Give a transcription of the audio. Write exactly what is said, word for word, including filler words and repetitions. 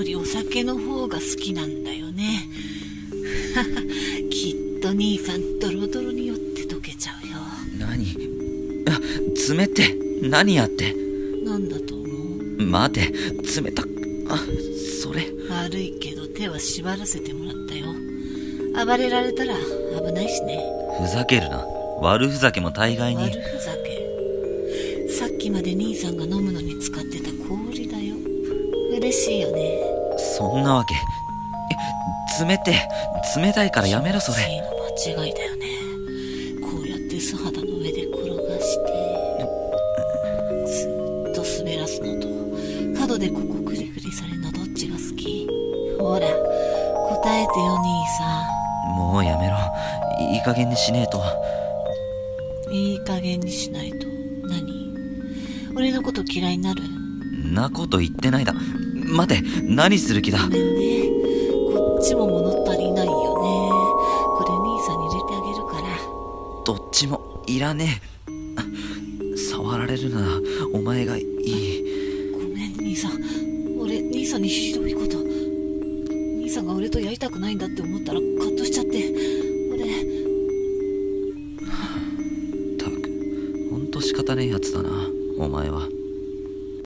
りお酒の方が好きなんだよね。きっと兄さんドロドロに酔って溶けちゃうよ。 何？あ、冷て。何やって。 なんだと思う？ 待て、冷た。あ、それ。 悪いけど手は縛らせてもらったよ。暴れられたら危ないしね。 ふざけるな。悪ふざけも大概に。 悪ふざけ？さっきまで兄さんが飲むのに使ってた氷だよ。嬉しいよね。 そんなわけ。え、冷て。冷たいからやめろそれ。 気持ちいいの間違いだよね。こうやって素肌の上で転がしてずっと滑らすのと角でここクリクリされるのどっちが好き？ほら答えてよ兄さん。もうやめろ。いい加減にしねえと。 いい加減にしないと何？俺のこと嫌いになる？ なこと言ってないだ。待て、何する気だ？ ごめんね、こっちも物足りないよね。これ兄さんに入れてあげるから。 どっちもいらねえ。触られるならお前がいい。 ごめん兄さん、俺兄さんにひどいこと。兄さんが俺とやりたくないんだって思ったらカッとしちゃって。俺たくほんと仕方ねえやつだなお前は。